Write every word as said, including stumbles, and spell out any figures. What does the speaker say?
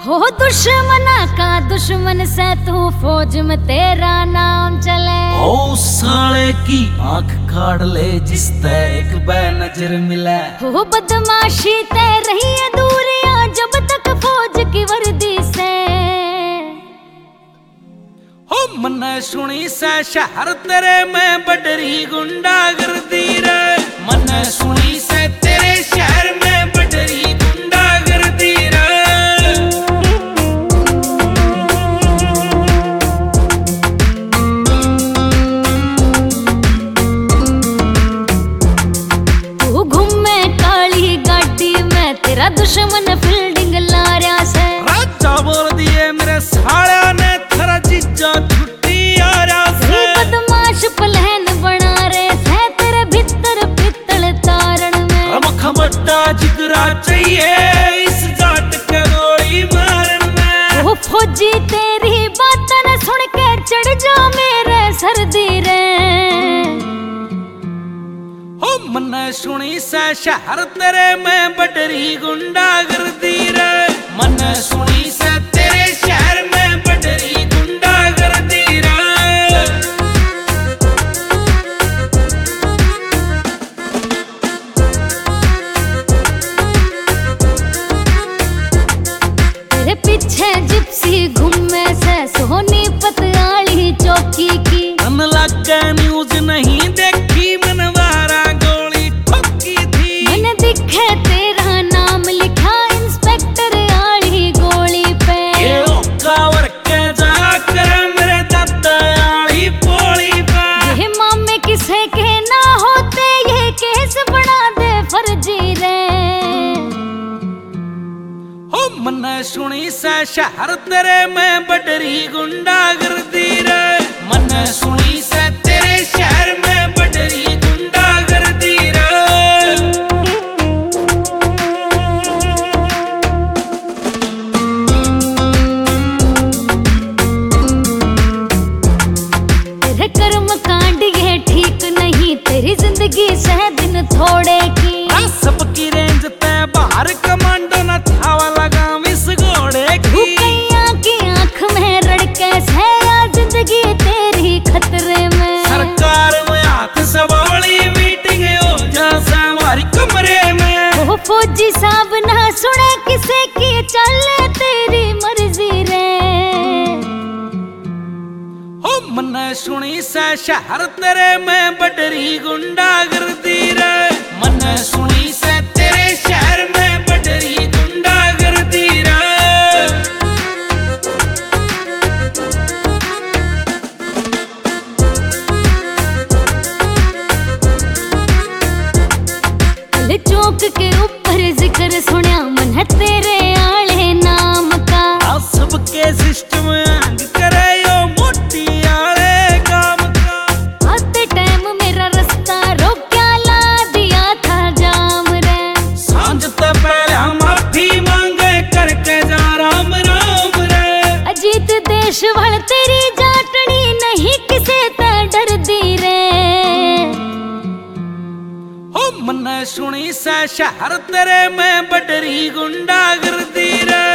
हो दुश्मना का दुश्मन से तू फौज में तेरा नाम चले। ओ साले की आंख काट ले जिसते एक बे नजर मिले। हो बदमाशी ते रही है दूरियां जब तक फौज की वर्दी से। हो मन्ने सुनी से शहर तेरे में बडरी गुंडागर्दी रे। मन्ने सुनी से तेरे शहर में बडरी गुंडागर्दी रे। तू घूमे काली गाड़ी में तेरा दुश्मन फील्डिंग लारिया से। राजा बोल दिए मेरे सालिया ने तेरा जीजा छुट्टी आ रहा से। बदमाश प्लान बना रहे थे तेरे भीतर पित्तल तारण में। रमख बड्डा जिगरा चाहिए इस जाट के गोली मारन में। वो फौजी तेरी बात न सुन के चढ़ जा मेरे सर्दी रे। हो मन्ने सुनी से शहर तेरे में बडरी गुंडागर्दी रे। मन्ने सुनी से तेरे शहर में बडरी गुंडागर्दी रे। तेरे पीछे जिप्सी घूमे से सोनी पतवाली चौकी की। मन लगा न्यूज नहीं देखी मनवारा गोली ठोकी थी। मैंने दिखे तेरा नाम लिखा इंस्पेक्टर आली गोली पे। ये कावर के जाकर मेरे दादा आली पोली पे। ये मामे किसे के ना होते ये केस बना दे फर्जी रे। हो मन्ने सुनी से शहर तेरे में बडरी गुंडागर्दी रे। मन्ने सुनी से तेरे शहर में बडरी गुंडागर्दी रे। तेरे कर्म कांड ये ठीक नहीं तेरी जिंदगी सह दिन थोड़े की। आ सबकी रेंज ते बाहर कमांडो न छावा लगा इस घोड़े की। कैया की आंख में रड़के से या जिंदगी तेरी खतरे में। सरकार में हाथ सवाली मीटिंग हो जा हमारी कमरे में। वो फौजी साहब ना सुने किसे की चले तेरी मर्जी रे। हो मन्ने सुनी से शहर तेरे में बडरी गुंडागर्दी रे। मन्ने सुनी से तेरे शहर में बडरी गुंडागर्दी रे। कल चौक के ऊपर जिक्र सुनिया मन है तेरे आले नाम का। आ सबके सिस्टम आंग करे यो मोटी आले काम का। आते टाइम मेरा रास्ता रोक्या ला दिया था जाम रे। सांझ ते पहले माफी मांगे करके जा राम राम रे। अजीत देश वाल तेरी जाटनी नहीं किसे ते डर दी रे। हो मन्ने सुनी से शहर तेरे में बडरी गुंडागर्दी रे।